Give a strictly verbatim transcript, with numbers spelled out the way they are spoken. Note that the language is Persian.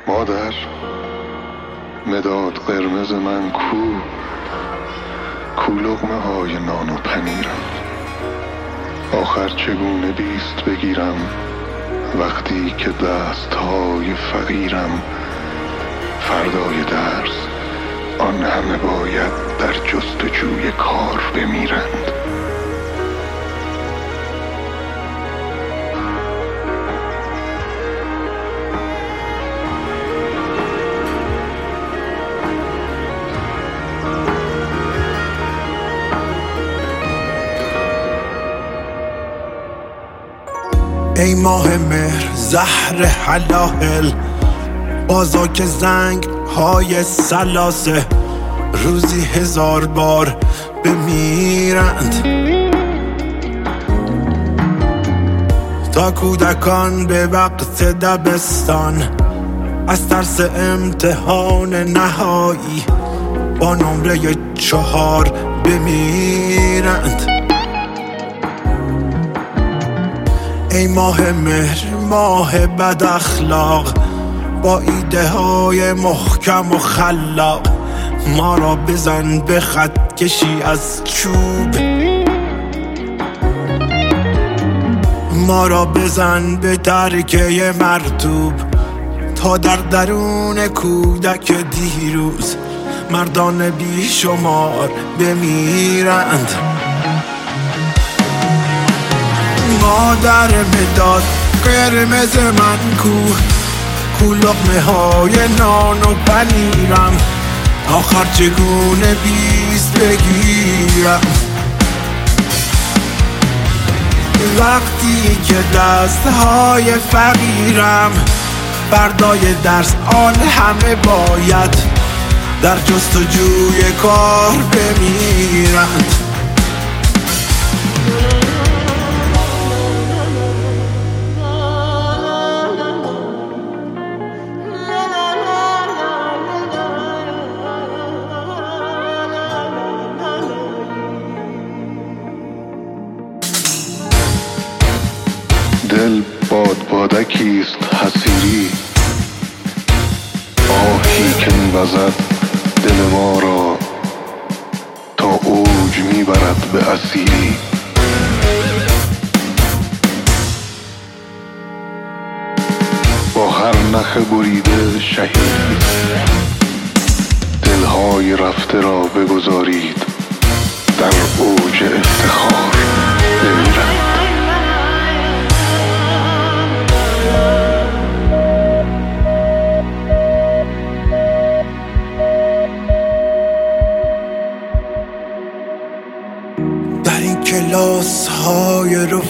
مادر، مداد قرمز من کو کو لقمه های نان و پنیرم. آخر چگونه بیست بگیرم وقتی که دست های فقیرم. فردای درس آن همه باید در جستجوی کار بمیرند. ای ماه مهر زهر حلاهل، بازا که زنگ های سلاسه روزی هزار بار بمیرند. تا کودکان به وقت دبستان از ترس امتحان نهایی با نمره چهار بمیرند. ای ماه مهر ماه بد اخلاق، با ایده های محکم و خلاق ما را بزن به خط کشی از چوب. ما را بزن به ترکه مرطوب تا در درون کودک دیروز مردان بیشمار بمیرند. مادر مداد قرمز من کو کو لقمه های نان و پنیرم. آخر چگونه بیست بگیرم وقتی که دست های فقیرم. فردای درس آن همه باید در جستجوی کار بمیرند. دل باد بادکیست حسیری، آهی که می‌وزد دل ما را تا اوج میبرد به اسیری. با هر نخ بریده شهید دلهای رفته را بگذارید در اوج افتخار بمیرند. در این کلاس های